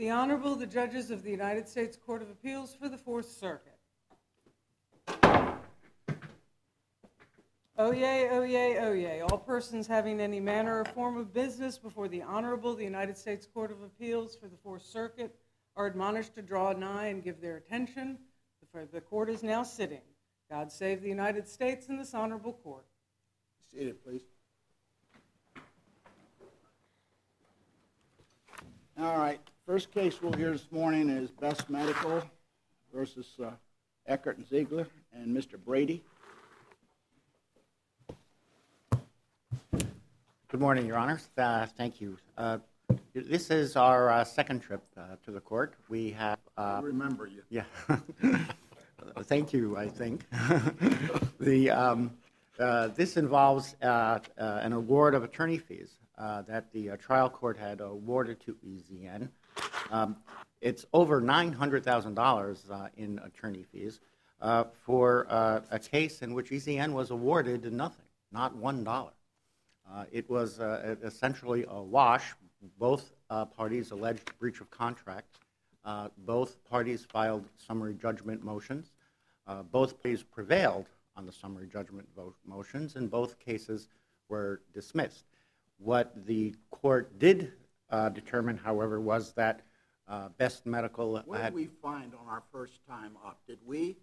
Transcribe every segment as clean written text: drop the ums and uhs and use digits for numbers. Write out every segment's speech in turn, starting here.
The Honorable, the Judges of the United States Court of Appeals for the Fourth Circuit. Oyez, oyez, oyez. All persons having any manner or form of business before the Honorable, the United States Court of Appeals for the Fourth Circuit are admonished to draw nigh and give their attention, for the court is now sitting. God save the United States and this honorable court. Seated, please. All right. First case we'll hear this morning is Best Medical versus Eckert and Ziegler and Mr. Brady. Good morning, Your Honors. Thank you. This is our second trip to the court. We have... I remember you. Yeah. Thank you, I think. This involves an award of attorney fees that the trial court had awarded to EZN. It's over $900,000 in attorney fees for a case in which EZN was awarded nothing, not $1. It was essentially a wash. Both parties alleged breach of contract. Both parties filed summary judgment motions. Both parties prevailed on the summary judgment motions, and both cases were dismissed. What the court did determine, however, was that Best Medical What did we find on our first time up? Did we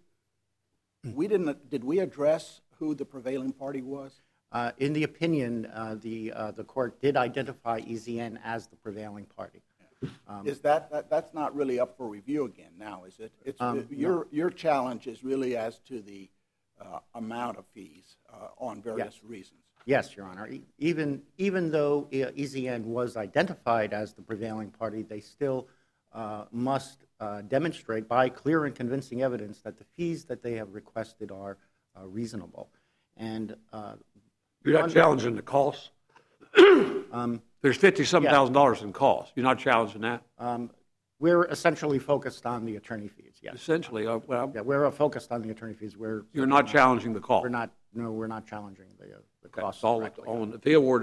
address who the prevailing party was? In the opinion, the court did identify EZN as the prevailing party. Is that's not really up for review again now, is it? Your challenge is really as to the amount of fees on various reasons. Yes, Your Honor. Even though EZN was identified as the prevailing party, they still must demonstrate by clear and convincing evidence that the fees that they have requested are reasonable. And you're not challenging the costs? There's $50,000 in costs. You're not challenging that? We're essentially focused on the attorney fees, yes. Essentially, we're focused on the attorney fees. You're not challenging the cost? We're not challenging the costs. If they award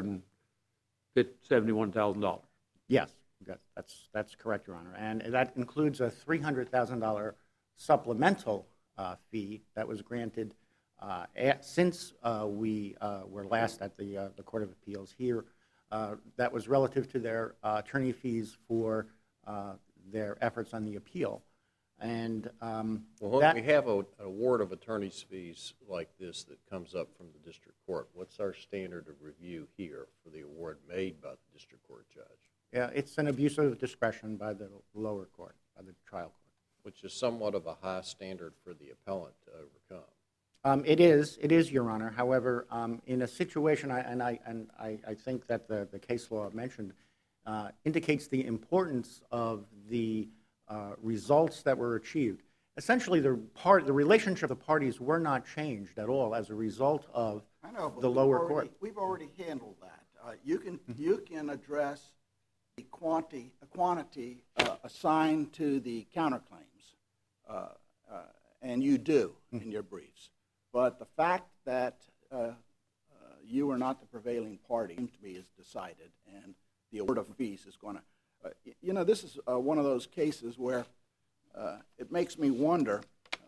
$871,000? Yes, that's correct, Your Honor. And that includes a $300,000 supplemental fee that was granted since we were last at the Court of Appeals here. That was relative to their attorney fees for their efforts on the appeal. And we have an award of attorney's fees like this that comes up from the district court. What's our standard of review here for the award made by the district court judge? Yeah, it's an abuse of discretion by the lower court, by the trial court. Which is somewhat of a high standard for the appellant to overcome. It is, Your Honor. However, in a situation, I think that the case law mentioned indicates the importance of the results that were achieved. Essentially, the relationship of the parties were not changed at all as a result of the lower court. We've already handled that. You can address the quantity assigned to the counterclaims, and you do in your briefs. But the fact that you are not the prevailing party seems to be is decided, and the award of fees is going to... this is one of those cases where it makes me wonder.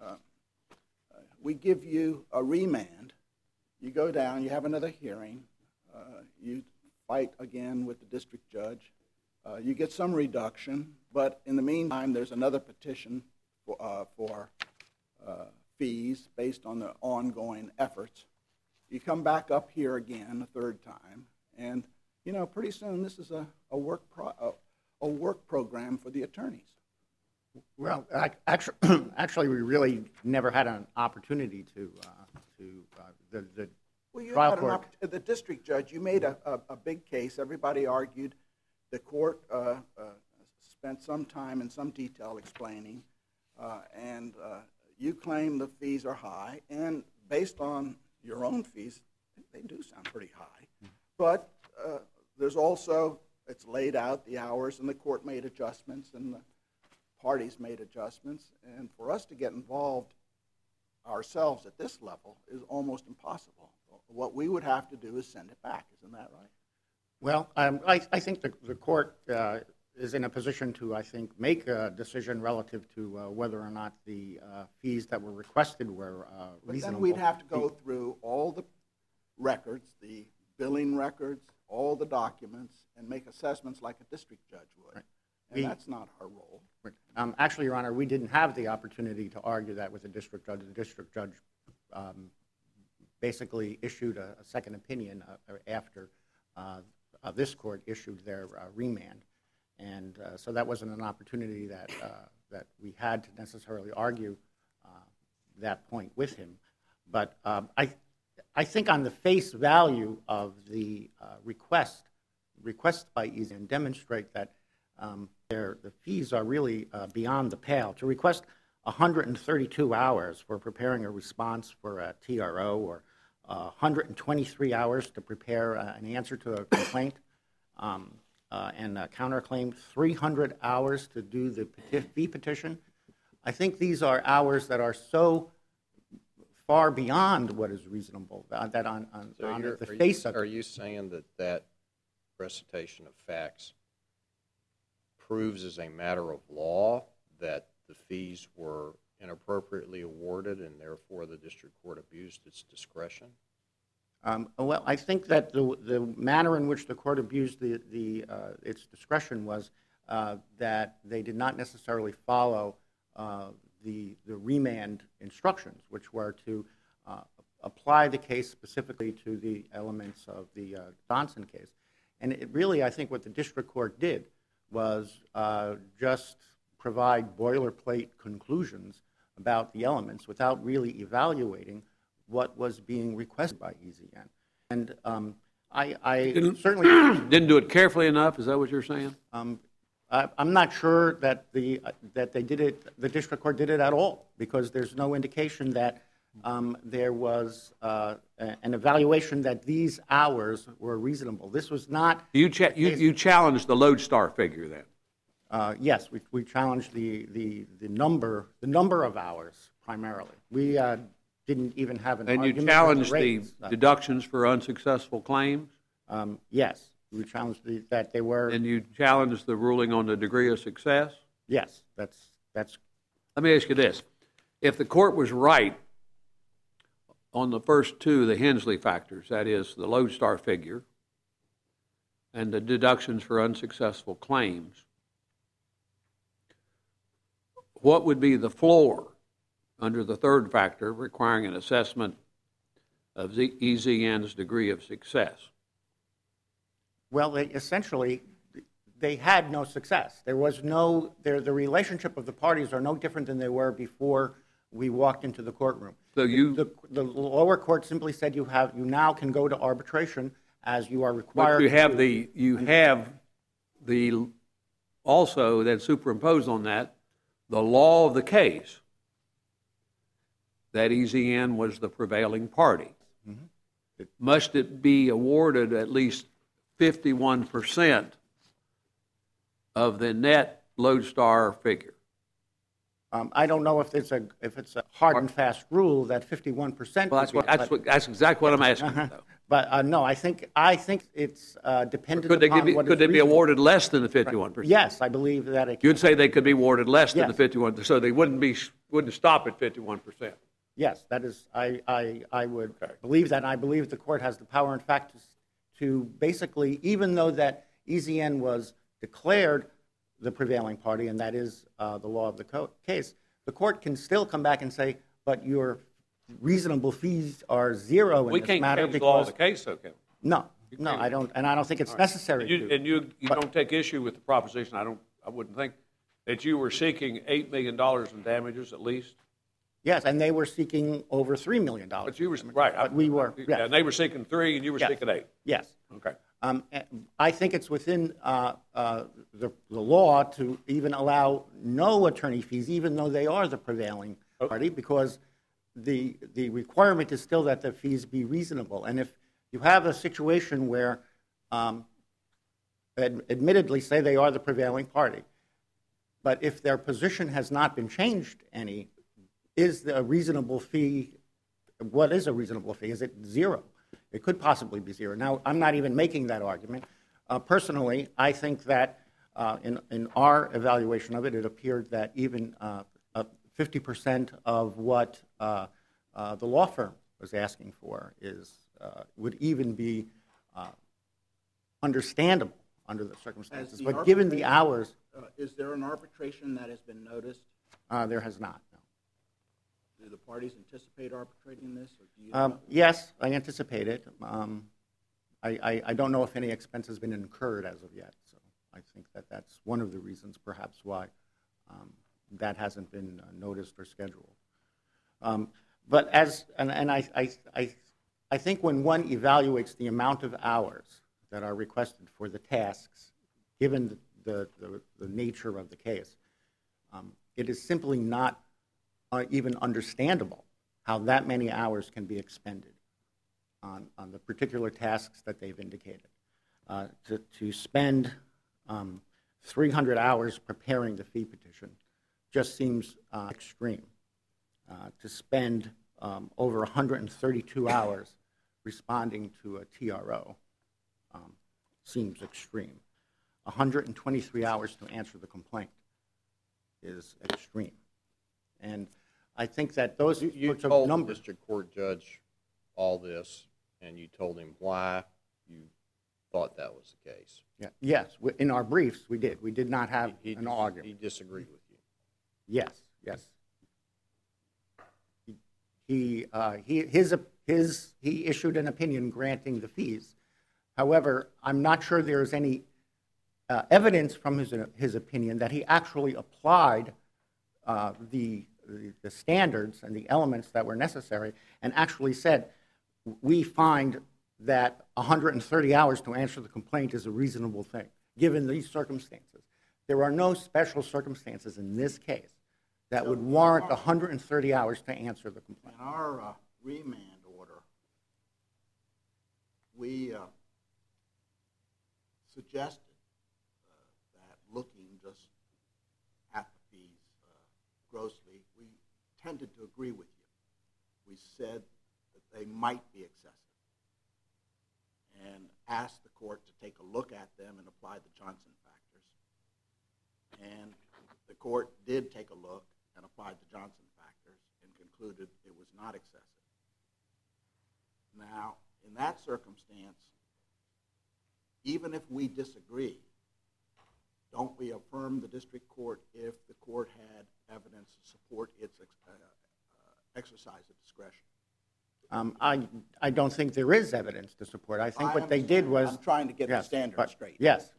We give you a remand. You go down, you have another hearing. You fight again with the district judge. You get some reduction, but in the meantime, there's another petition for fees based on the ongoing efforts. You come back up here again a third time, and pretty soon this is a work program for the attorneys. Well, actually, we really never had an opportunity to the trial court. The district judge, you made a big case. Everybody argued. The court spent some time and some detail explaining, and you claim the fees are high, and based on your own fees, they do sound pretty high. But there's also, it's laid out, the hours, and the court made adjustments, and the parties made adjustments, and for us to get involved ourselves at this level is almost impossible. What we would have to do is send it back. Isn't that right? Well, I think the court is in a position to, I think, make a decision relative to whether or not the fees that were requested were But reasonable. then we'd have to go through all the records, the billing records, all the documents, and make assessments like a district judge would. Right. And that's not our role. Actually, Your Honor, we didn't have the opportunity to argue that with the district judge. The district judge basically issued a second opinion after this court issued their remand. And so that wasn't an opportunity that we had to necessarily argue that point with him. But I think on the face value of the request by EZN demonstrate that the fees are really beyond the pale. To request 132 hours for preparing a response for a TRO, or 123 hours to prepare an answer to a complaint and a counterclaim, 300 hours to do the fee petition, I think these are hours that are so far beyond what is reasonable that on the face of it. Are you saying that recitation of facts proves as a matter of law that the fees were inappropriately awarded and therefore the district court abused its discretion? Well, I think that the manner in which the court abused its discretion was that they did not necessarily follow the remand instructions, which were to apply the case specifically to the elements of the Johnson case. And it really, I think what the district court did was just provide boilerplate conclusions about the elements without really evaluating what was being requested by EZN. And I certainly Didn't do it carefully enough, is that what you're saying? I'm not sure that that they did it. The district court did it at all, because there's no indication that there was an evaluation that these hours were reasonable. This was not. You challenged the lodestar figure then? Yes, we challenged the number of hours primarily. We didn't even have an And argument. you challenged with the rates. deductions for unsuccessful claims? Yes, we challenged that they were. And you challenged the ruling on the degree of success? Yes, that's. Let me ask you this. If the court was right on the first two, the Hensley factors, that is the lodestar figure and the deductions for unsuccessful claims, what would be the floor under the third factor requiring an assessment of EZN's degree of success? Well, essentially, they had no success. There was no. The relationship of the parties are no different than they were before we walked into the courtroom. So the lower court simply said you now can go to arbitration as you are required. But you have the also then superimposed on that the law of the case that EZN was the prevailing party. Mm-hmm. Must it be awarded at least 51% of the net lodestar figure? I don't know if it's a hard and fast rule that 51%. Well, that's exactly what I'm asking. Though. But no, I think it's dependent upon what could they be awarded less than the 51%? Yes, I believe that it can. You'd say they could be awarded less than Yes. the 51%, so they wouldn't stop at 51%. Yes, that is. I would believe that. And I believe the court has the power, in fact, to basically, even though that EZN was declared the prevailing party, and that is the law of the case, the court can still come back and say, but your reasonable fees are zero in this matter. We can't change the law of the case, though, can we? No, I don't, and I don't think it's necessary to. And you don't take issue with the proposition, I wouldn't think, that you were seeking $8 million in damages at least? Yes, and they were seeking over $3 million. But you were, right. But we were, yes. And they were seeking 3 and you were seeking 8. Yes. Okay. I think it's within the law to even allow no attorney fees, even though they are the prevailing party, because the requirement is still that the fees be reasonable. And if you have a situation where, admittedly, say they are the prevailing party, but if their position has not been changed any, is the reasonable fee, what is a reasonable fee? Is it zero? It could possibly be zero. Now, I'm not even making that argument. Personally, I think that in our evaluation of it, it appeared that even 50% of what the law firm was asking for would even be understandable under the circumstances. But given the hours, is there an arbitration that has been noticed? there has not. No. Do the parties anticipate arbitrating this? Or do you know? Yes, I anticipate it. I don't know if any expense has been incurred as of yet, so I think that's one of the reasons perhaps why that hasn't been noticed or scheduled. But I think when one evaluates the amount of hours that are requested for the tasks, given the nature of the case, it is simply not even understandable how that many hours can be expended on the particular tasks that they've indicated. To spend 300 hours preparing the fee petition just seems extreme. To spend over 132 hours responding to a TRO seems extreme. 123 hours to answer the complaint is extreme. And I think that those You sorts of told the numbers... district court judge all this, and you told him why you thought that was the case. Yeah, yes, in our briefs we did. We did not have an argument. He disagreed with you. Yes, yes. He issued an opinion granting the fees. However, I'm not sure there is any evidence from his opinion that he actually applied the standards and the elements that were necessary and actually said, we find that 130 hours to answer the complaint is a reasonable thing, given these circumstances. There are no special circumstances in this case that would warrant 130 hours to answer the complaint. In our remand order, we suggested that looking just at the fees grossly, we tended to agree with you. We said that they might be excessive and asked the court to take a look at them and apply the Johnson factors. And the court did take a look and applied the Johnson factors and concluded it was not excessive. Now, in that circumstance, even if we disagree, don't we affirm the district court if the court had evidence to support its exercise of discretion? I don't think there is evidence to support. I think what they did was... I'm trying to get the standard straight. Yes.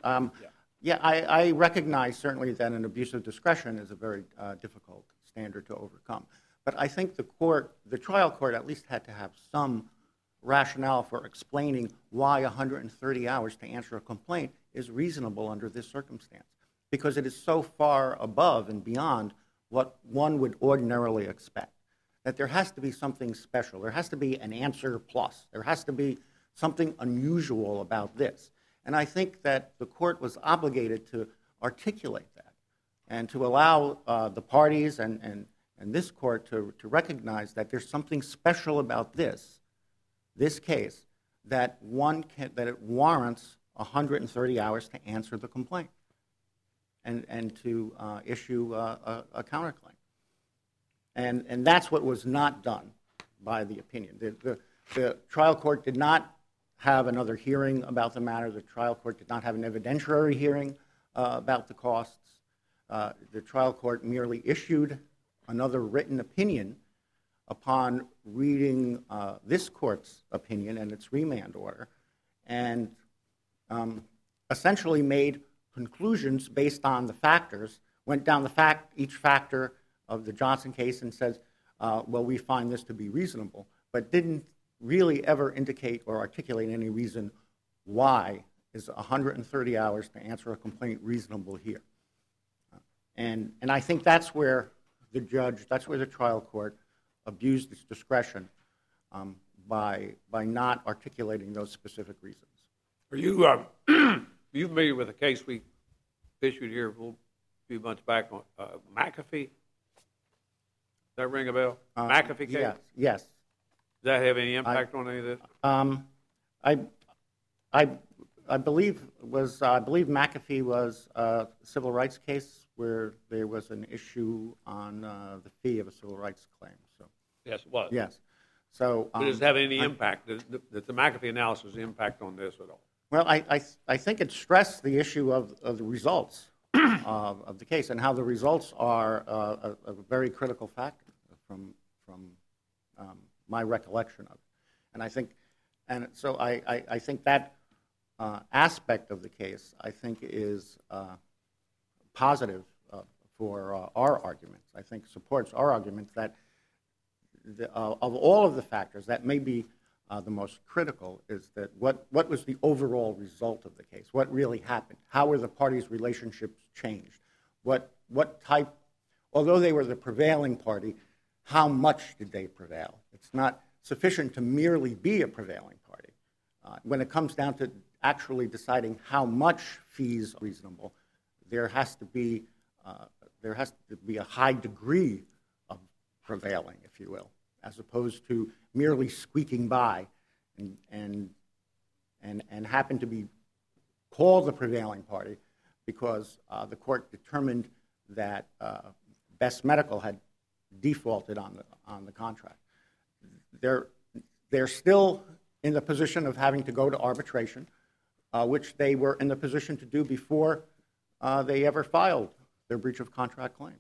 I recognize certainly that an abuse of discretion is a very difficult standard to overcome. But I think the trial court at least had to have some rationale for explaining why 130 hours to answer a complaint is reasonable under this circumstance, because it is so far above and beyond what one would ordinarily expect, that there has to be something special. There has to be an answer plus. There has to be something unusual about this. And I think that the court was obligated to articulate that and to allow the parties and this court to recognize that there's something special about this case, that it warrants 130 hours to answer the complaint and to issue a counterclaim. And that's what was not done by the opinion. The trial court did not have another hearing about the matter. The trial court did not have an evidentiary hearing about the costs. The trial court merely issued another written opinion upon reading this court's opinion and its remand order, and essentially made conclusions based on the factors, went down each factor of the Johnson case and says, well, we find this to be reasonable, but didn't really ever indicate or articulate any reason why is 130 hours to answer a complaint reasonable here. And I think that's where the trial court abused its discretion by not articulating those specific reasons. Are you familiar with a case we issued here a few months back on McAfee? Does that ring a bell? McAfee case? Yes. Does that have any impact on any of this? I believe McAfee was a civil rights case where there was an issue on the fee of a civil rights claim. So Yes, it was. yes. So Does it have any impact? Does the McAfee analysis impact on this at all? well, I think it stressed the issue of the results of the case and how the results are a very critical factor from my recollection of it. And I think, and so I think that aspect of the case, I think, is positive for our arguments. I think supports our argument that of all of the factors, that may be the most critical is that what was the overall result of the case? What really happened? How were the parties' relationships changed? What type, although they were the prevailing party, how much did they prevail? It's not sufficient to merely be a prevailing party. When it comes down to actually deciding how much fees are reasonable, there has to be a high degree of prevailing, if you will, as opposed to merely squeaking by and happen to be called the prevailing party because the court determined that Best Medical had defaulted on the contract. They're still in the position of having to go to arbitration, which they were in the position to do before they ever filed their breach of contract claim.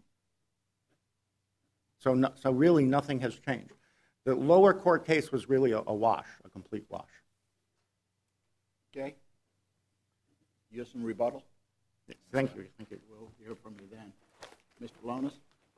So really nothing has changed. The lower court case was really a wash, a complete wash. Okay. You have some rebuttal? Yes, thank you. We'll hear from you then. Mr. Lonis?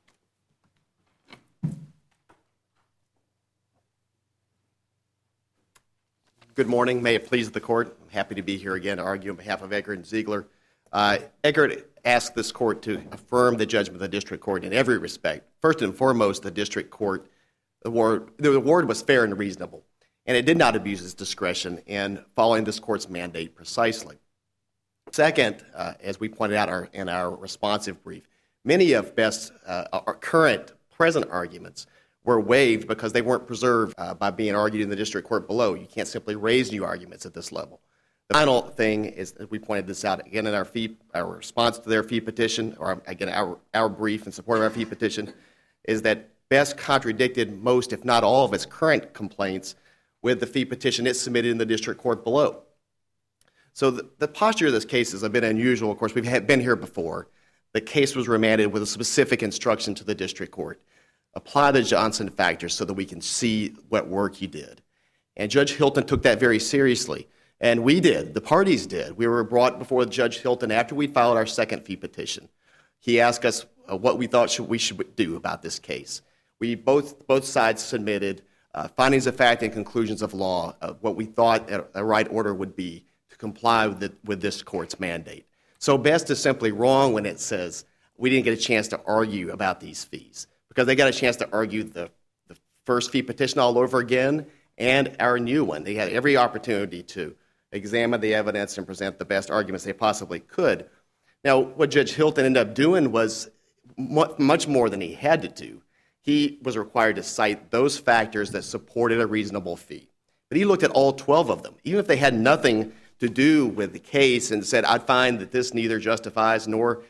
Good morning. May it please the court. I'm happy to be here again to argue on behalf of Eckert and Ziegler. Eckert asked this court to affirm the judgment of the district court in every respect. First and foremost, the district court, the award was fair and reasonable, and it did not abuse its discretion in following this court's mandate precisely. Second, as we pointed out in our responsive brief, many of Best's current present arguments were waived because they weren't preserved by being argued in the district court below. You can't simply raise new arguments at this level. The final thing is that we pointed this out again in our response to their fee petition, or again our brief in support of our fee petition, is that Best contradicted most, if not all, of its current complaints with the fee petition it submitted in the district court below. So the posture of this case is a bit unusual. Of course, we've been here before. The case was remanded with a specific instruction to the district court. Apply the Johnson factors so that we can see what work he did. And Judge Hilton took that very seriously. And we did. The parties did. We were brought before Judge Hilton after we filed our second fee petition. He asked us what we thought we should do about this case. We both sides submitted findings of fact and conclusions of law of what we thought a right order would be to comply with this court's mandate. So Best is simply wrong when it says we didn't get a chance to argue about these fees, because they got a chance to argue the first fee petition all over again and our new one. They had every opportunity to examine the evidence and present the best arguments they possibly could. Now, what Judge Hilton ended up doing was much more than he had to do. He was required to cite those factors that supported a reasonable fee. But he looked at all 12 of them, even if they had nothing to do with the case, and said, I'd find that this neither justifies nor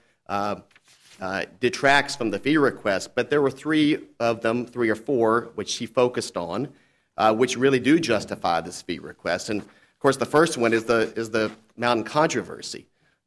detracts from the fee request. But there were three of them, 3 or 4, which he focused on, which really do justify this fee request. And, of course, the first one is the Mountain controversy.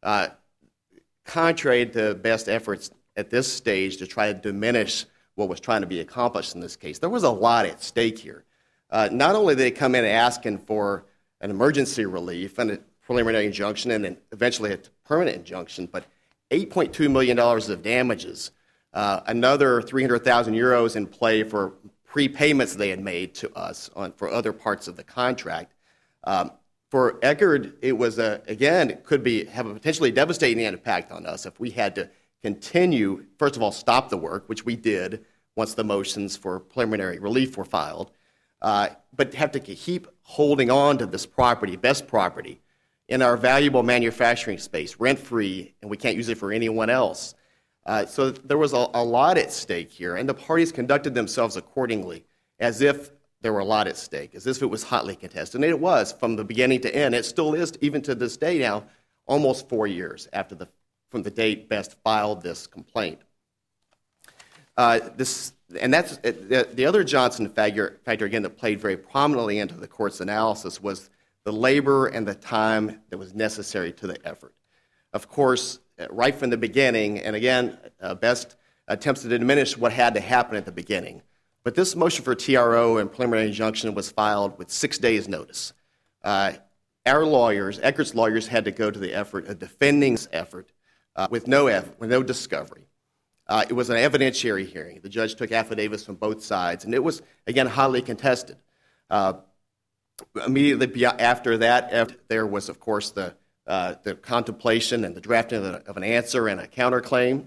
Contrary to Best's efforts at this stage to try to diminish what was trying to be accomplished in this case, there was a lot at stake here. Not only did they come in asking for an emergency relief and a preliminary injunction and then eventually a permanent injunction, but $8.2 million of damages, another 300,000 euros in play for prepayments they had made to us for other parts of the contract. For Eckert, it was, again, it could have a potentially devastating impact on us if we had to continue, first of all, stop the work, which we did once the motions for preliminary relief were filed, but have to keep holding on to this property, Best property, in our valuable manufacturing space, rent-free, and we can't use it for anyone else. So there was a lot at stake here, and the parties conducted themselves accordingly, as if there were a lot at stake, as if it was hotly contested. And it was from the beginning to end. It still is, even to this day now, almost 4 years from the date Best filed this complaint. And that's the other Johnson factor, again, that played very prominently into the court's analysis was the labor and the time that was necessary to the effort. Of course, right from the beginning, and again, Best attempts to diminish what had to happen at the beginning. But this motion for TRO and preliminary injunction was filed with 6 days' notice. Our lawyers, Eckert's lawyers, had to go to the effort, a defending effort, with no discovery. It was an evidentiary hearing. The judge took affidavits from both sides, and it was, again, highly contested. Immediately after that, there was, of course, the contemplation and the drafting of an answer and a counterclaim.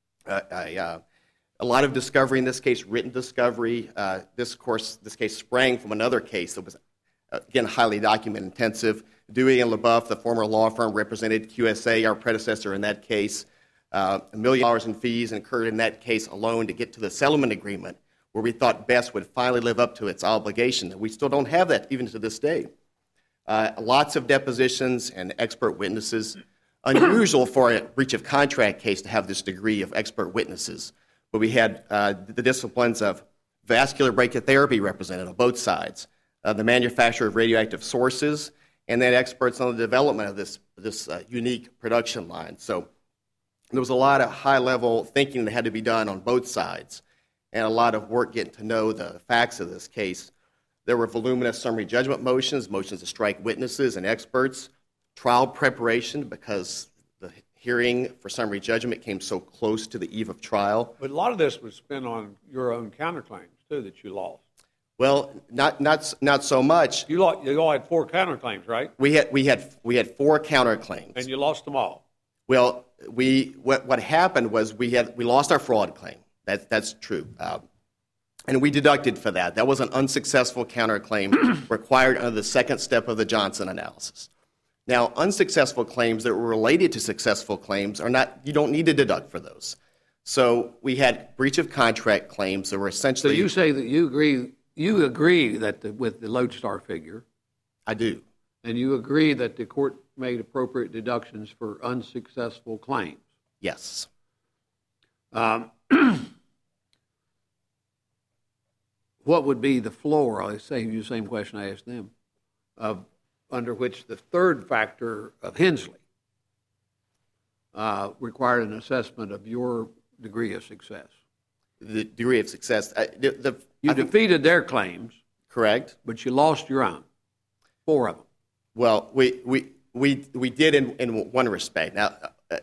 A lot of discovery in this case, written discovery. This case sprang from another case that was, again, highly document intensive. Dewey and LaBeouf, the former law firm, represented QSA, our predecessor in that case. $1 million in fees incurred in that case alone to get to the settlement agreement, where we thought Best would finally live up to its obligation. And we still don't have that even to this day. Lots of depositions and expert witnesses. Unusual for a breach of contract case to have this degree of expert witnesses. But we had the disciplines of vascular brachytherapy represented on both sides, the manufacture of radioactive sources, and then experts on the development of this unique production line. So there was a lot of high-level thinking that had to be done on both sides, and a lot of work getting to know the facts of this case. There were voluminous summary judgment motions to strike witnesses and experts, trial preparation because the hearing for summary judgment came so close to the eve of trial. But a lot of this was spent on your own counterclaims, too, that you lost. Well, not so much. You all had 4 counterclaims, right? We had 4 counterclaims. And you lost them all. Well, what happened was we lost our fraud claim. That's true. And we deducted for that. That was an unsuccessful counterclaim required under the second step of the Johnson analysis. Now, unsuccessful claims that were related to successful claims you don't need to deduct for those. So we had breach of contract claims that were essentially. So you say that you agree that with the lodestar figure. I do. And you agree that the court made appropriate deductions for unsuccessful claims. Yes. What would be the floor? I'll say you the same question I asked them, under which the third factor of Hensley required an assessment of your degree of success. The degree of success. You defeated their claims. Correct. But you lost your own. 4 of them. Well, we did in one respect. Now,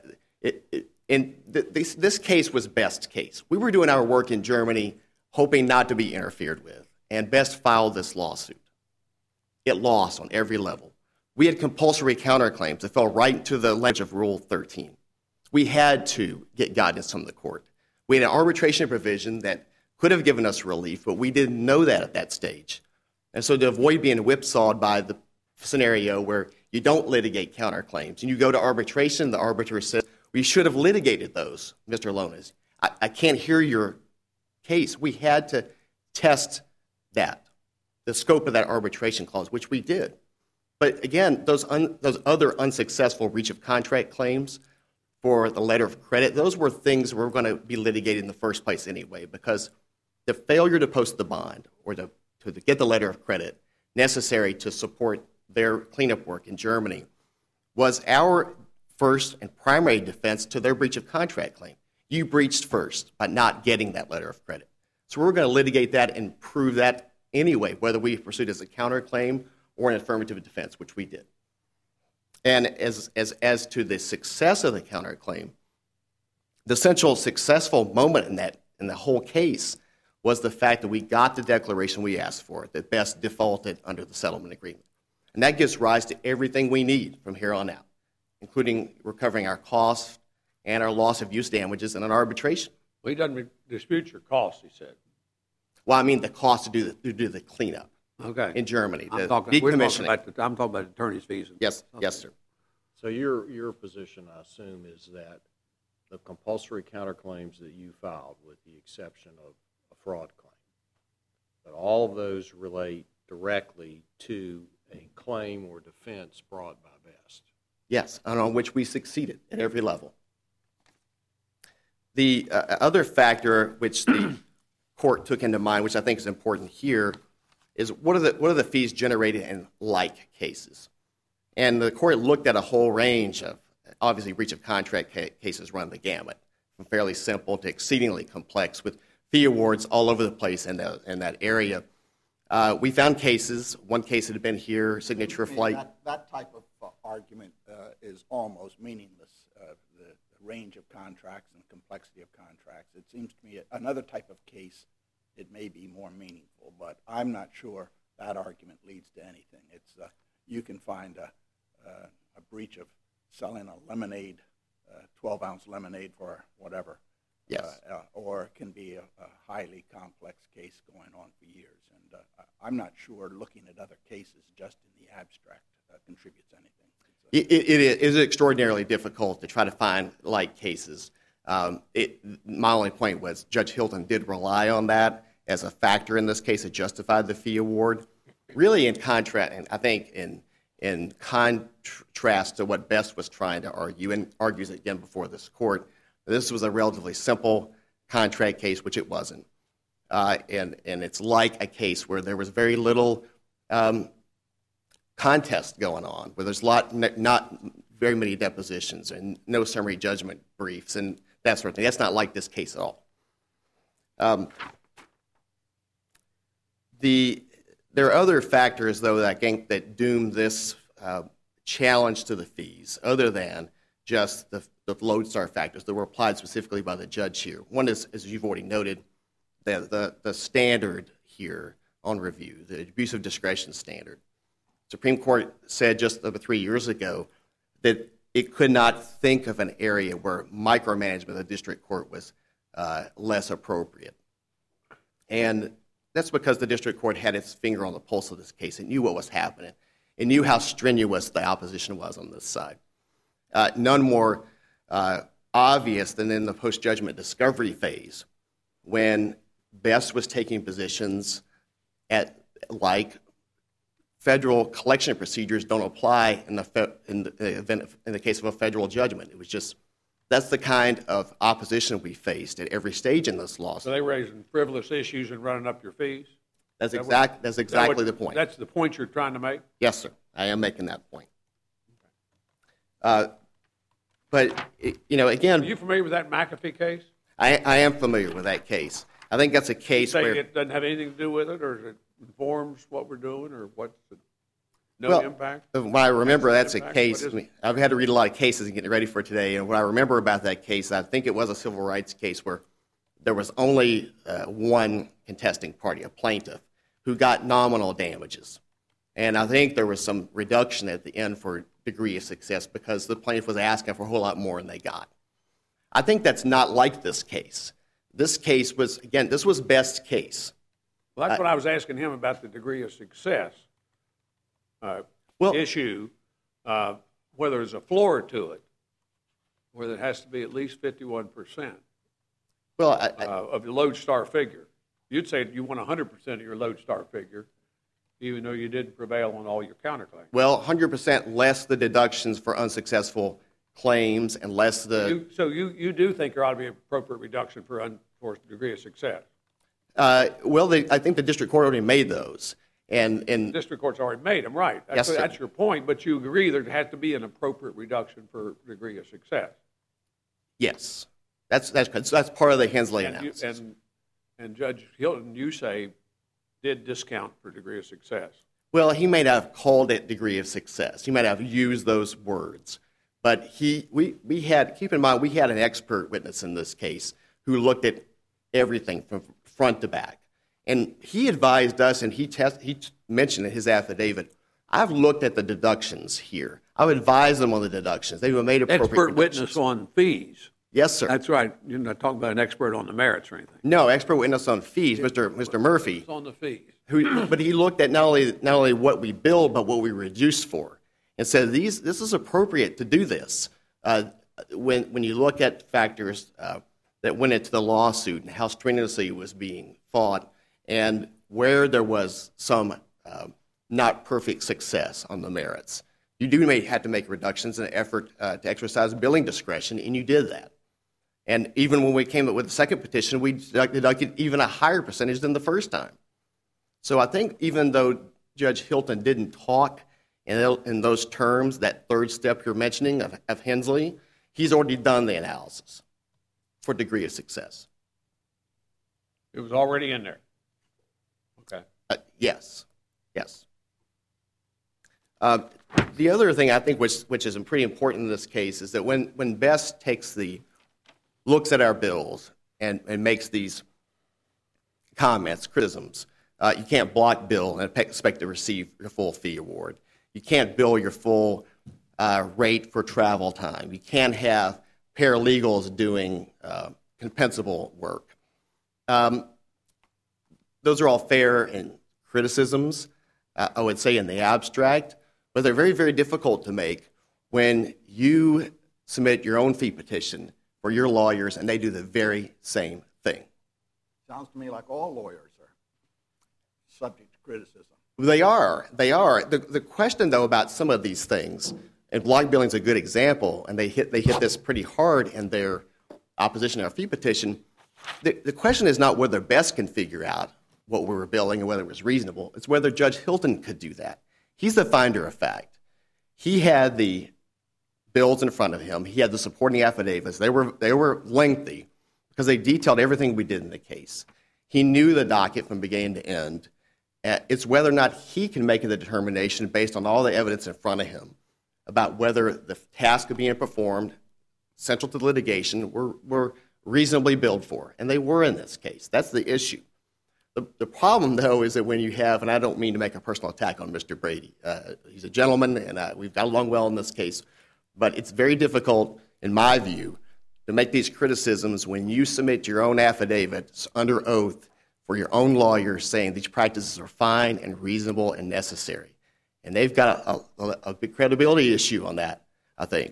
this case was Best's case. We were doing our work in Germany hoping not to be interfered with, and Best filed this lawsuit. It lost on every level. We had compulsory counterclaims that fell right into the language of Rule 13. We had to get guidance from the court. We had an arbitration provision that could have given us relief, but we didn't know that at that stage. And so to avoid being whipsawed by the scenario where you don't litigate counterclaims and you go to arbitration, the arbitrator says, we should have litigated those, Mr. Lones. I can't hear your case. We had to test that, the scope of that arbitration clause, which we did. But again, those other unsuccessful breach of contract claims for the letter of credit, those were things that were going to be litigated in the first place anyway, because the failure to post the bond or to get the letter of credit necessary to support their cleanup work in Germany was our first and primary defense to their breach of contract claim. You breached first by not getting that letter of credit. So we're going to litigate that and prove that anyway, whether we pursued as a counterclaim or an affirmative defense, which we did. And as to the success of the counterclaim, the central successful moment in the whole case was the fact that we got the declaration we asked for, that Best defaulted under the settlement agreement. And that gives rise to everything we need from here on out, including recovering our costs and our loss of use damages in an arbitration. Well, he doesn't dispute your costs, he said. Well, I mean the cost to do the cleanup. Okay. In Germany, I'm the talking decommissioning. I'm talking about attorney's fees. Yes, sir. So your position, I assume, is that the compulsory counterclaims that you filed, with the exception of a fraud claim, but all of those relate directly to a claim or defense brought by Best. Yes, and on which we succeeded at every level. The other factor which the court took into mind, which I think is important here, is what are the fees generated in like cases? And the court looked at a whole range of, obviously, breach of contract cases run the gamut, from fairly simple to exceedingly complex, with fee awards all over the place in that area. We found cases. One case that had been here, Signature Flight. That type of argument is almost meaningless. The range of contracts and complexity of contracts. It seems to me another type of case, it may be more meaningful, but I'm not sure that argument leads to anything. It's you can find a breach of selling a lemonade, 12-ounce lemonade for whatever. Yes. Or it can be a highly complex case going on for years. And I'm not sure looking at other cases just in the abstract contributes anything. It is extraordinarily difficult to try to find like cases. My only point was Judge Hilton did rely on that as a factor in this case that justified the fee award. Really in contrast, and I think in contrast to what Best was trying to argue, and argues again before this court, this was a relatively simple contract case, which it wasn't. And it's like a case where there was very little contest going on, where there's not very many depositions and no summary judgment briefs and that sort of thing. That's not like this case at all. There are other factors, though, that I think that doom this challenge to the fees, other than just the lodestar factors that were applied specifically by the judge here. One is, as you've already noted, the standard here on review, the abuse of discretion standard. Supreme Court said just over 3 years ago that it could not think of an area where micromanagement of the district court was less appropriate. And that's because the district court had its finger on the pulse of this case. It knew what was happening. It knew how strenuous the opposition was on this side. None more obvious than in the post-judgment discovery phase, when Best was taking positions like federal collection procedures don't apply in the case of a federal judgment. It was just, that's the kind of opposition we faced at every stage in this lawsuit. So they raising frivolous issues and running up your fees? That's exactly the point. That's the point you're trying to make? Yes, sir. I am making that point. But, again... Are you familiar with that McAfee case? I am familiar with that case. I think that's a case where... You say it doesn't have anything to do with it, or it informs what we're doing, or what's the impact? When I remember, that's a case... I've had to read a lot of cases and get ready for today, and what I remember about that case, I think it was a civil rights case where there was only one contesting party, a plaintiff, who got nominal damages. And I think there was some reduction at the end for degree of success because the plaintiff was asking for a whole lot more than they got. I think that's not like this case. This case was, again, this was Best's case. Well, that's what I was asking him about, the degree of success issue, whether there's a floor to it, whether it has to be at least 51% of the lodestar figure. You'd say you want 100% of your lodestar figure, even though you didn't prevail on all your counterclaims. Well, 100% less the deductions for unsuccessful claims and less the... So you do think there ought to be an appropriate reduction for degree of success? I think the district court already made those. And the district court's already made them, right. That's your point, but you agree there has to be an appropriate reduction for degree of success. Yes. That's part of the Hensley analysis. And Judge Hilton, you say, did discount for degree of success. Well, he may not have called it degree of success. He might have used those words. But we had, keep in mind, we had an expert witness in this case who looked at everything from front to back. And he advised us, and he mentioned in his affidavit, I've looked at the deductions here. I've advised them on the deductions. They were made appropriate Expert witness on fees. Yes, sir. That's right. You're not talking about an expert on the merits or anything. No, expert witness on fees, Mr. Murphy. It's on the fees. But he looked at not only what we billed, but what we reduced for, and said this is appropriate to do this. When you look at factors that went into the lawsuit and how strenuously it was being fought, and where there was some not perfect success on the merits, you may have to make reductions in an effort to exercise billing discretion, and you did that. And even when we came up with the second petition, we deducted even a higher percentage than the first time. So I think even though Judge Hilton didn't talk in those terms, that third step you're mentioning of Hensley, he's already done the analysis for degree of success. It was already in there. Okay. Yes. The other thing I think which is pretty important in this case is that when Best looks at our bills and makes these comments, criticisms, you can't block bill and expect to receive your full fee award. You can't bill your full rate for travel time. You can't have paralegals doing compensable work. Those are all fair and criticisms, I would say, in the abstract, but they're very, very difficult to make when you submit your own fee petition for your lawyers and they do the very same thing. Sounds to me like all lawyers are subject to criticism. They are. The question, though, about some of these things, and block billing is a good example, and they hit this pretty hard in their opposition to our fee petition. The question is not whether Best can figure out what we were billing and whether it was reasonable. It's whether Judge Hilton could do that. He's the finder of fact. He had the bills in front of him. He had the supporting affidavits. They were lengthy because they detailed everything we did in the case. He knew the docket from beginning to end. It's whether or not he can make a determination based on all the evidence in front of him about whether the tasks being performed, central to the litigation, were reasonably billed for. And they were in this case. That's the issue. The problem, though, is that when you have, and I don't mean to make a personal attack on Mr. Brady. He's a gentleman, and we've got along well in this case. But it's very difficult, in my view, to make these criticisms when you submit your own affidavits under oath for your own lawyer saying these practices are fine and reasonable and necessary. And they've got a big credibility issue on that, I think.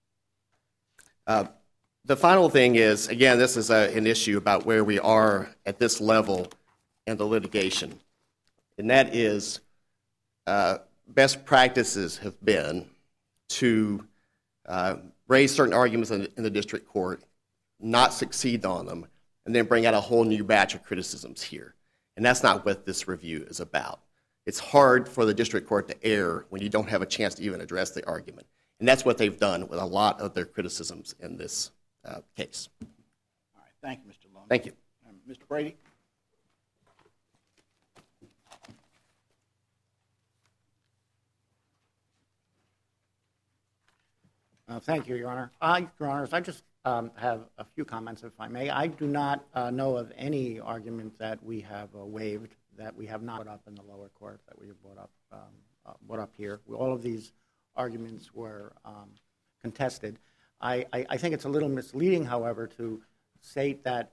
The final thing is, again, this is an issue about where we are at this level in the litigation. And that is, best practices have been to raise certain arguments in the district court, not succeed on them, and then bring out a whole new batch of criticisms here. And that's not what this review is about. It's hard for the district court to err when you don't have a chance to even address the argument. And that's what they've done with a lot of their criticisms in this case. All right. Thank you, Mr. Long. Thank you. Mr. Brady? Thank you, Your Honor. Your Honors, I just have a few comments, if I may. I do not know of any argument that we have waived that we have not brought up in the lower court that we have brought up here. All of these arguments were contested. I think it's a little misleading, however, to state that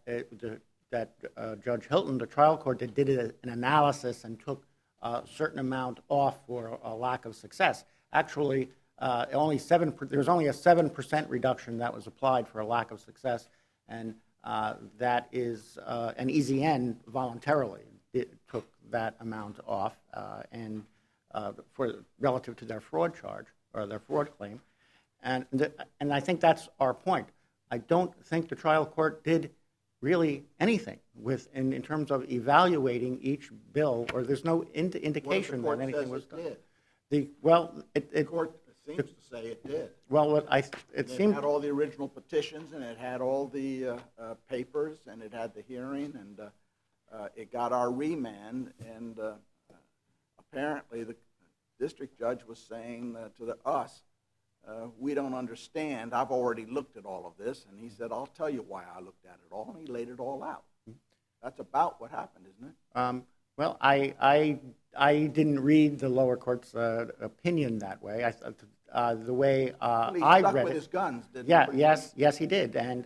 Judge Hilton, the trial court, did an analysis and took a certain amount off for a lack of success. Actually, there was only a 7% reduction that was applied for a lack of success, and that is an easy end voluntarily. It took that amount off, and for relative to their fraud charge or their fraud claim, and I think that's our point. I don't think the trial court did really anything in terms of evaluating each bill, or there's no indication that anything was done. The court seems to say it did. Well, it had all the original petitions, and it had all the papers, and it had the hearing, and it got our remand, and apparently the district judge was saying to us, we don't understand. I've already looked at all of this, and he said, I'll tell you why I looked at it all, and he laid it all out. That's about what happened, isn't it? Well, I didn't read the lower court's opinion that way. The way well, I stuck read with it, his guns, didn't he? yes, he did, and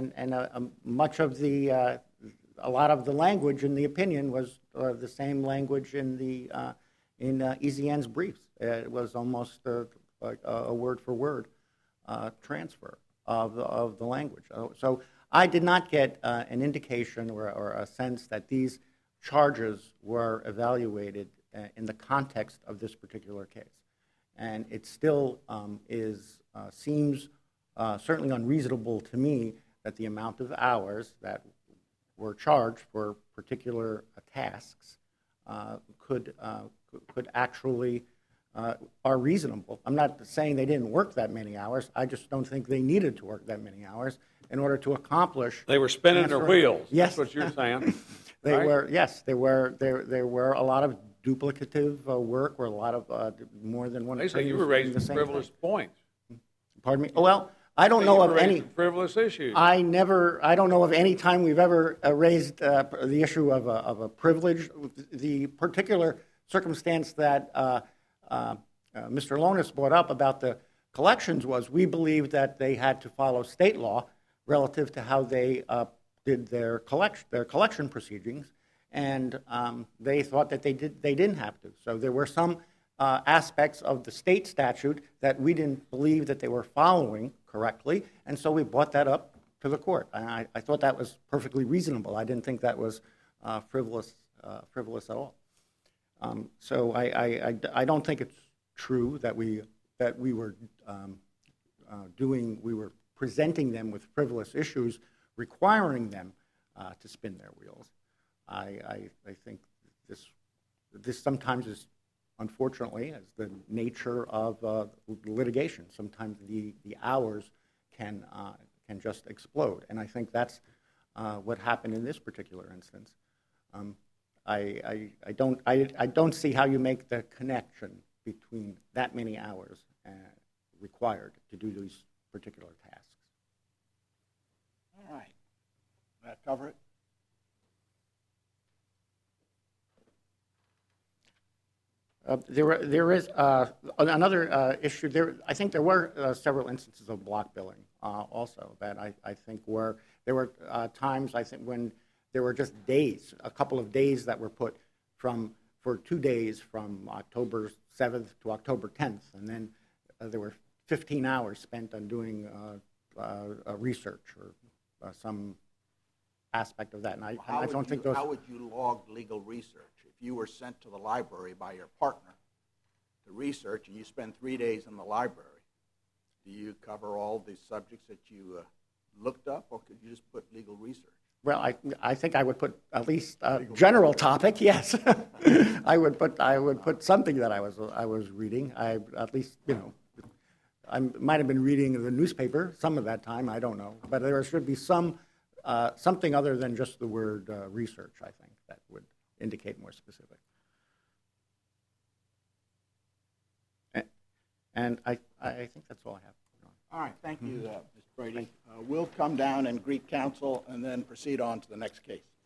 much of a lot of the language in the opinion was the same language in EZN's briefs. It was almost like a word for word transfer of the language. So I did not get an indication or a sense that these charges were evaluated in the context of this particular case. And it still seems certainly unreasonable to me that the amount of hours that were charged for particular tasks could actually are reasonable. I'm not saying they didn't work that many hours. I just don't think they needed to work that many hours in order to accomplish. They were spinning their wheels. Yes, That's what you're saying. they right? were. Yes, there were a lot of duplicative work, or a lot of more than one. They say you were doing raising the same frivolous thing. points. Pardon me. Well, I don't know You of were any. raising frivolous issues. I don't know of any time we've ever raised the issue of a privilege. The particular circumstance that Mr. Lonis brought up about the collections was we believed that they had to follow state law relative to how they did their collection proceedings, and they thought that they didn't have to. So there were some aspects of the state statute that we didn't believe that they were following correctly, and so we brought that up to the court. And I thought that was perfectly reasonable. I didn't think that was frivolous at all. So I don't think it's true that we were presenting them with frivolous issues, requiring them to spin their wheels. I think this sometimes is, unfortunately, as the nature of litigation. Sometimes the hours can just explode, and I think that's what happened in this particular instance. I don't see how you make the connection between that many hours required to do these particular tasks. All right. That cover it? There is another issue. I think there were several instances of block billing also that I think there were times, I think, when there were just days, a couple of days that were put for 2 days from October 7th to October 10th, and then there were 15 hours spent on doing research or some aspect of that. And I don't think those. How would you log legal research? If you were sent to the library by your partner to research and you spend 3 days in the library, do you cover all the subjects that you looked up, or could you just put legal research? Well, I think I would put at least a general topic. Yes, I would put something that I was reading. I might have been reading the newspaper some of that time. I don't know, but there should be something other than just the word research. I think that would indicate more specific. And I think that's all I have. All right, thank you, Mr. Brady. We'll come down and greet counsel and then proceed on to the next case.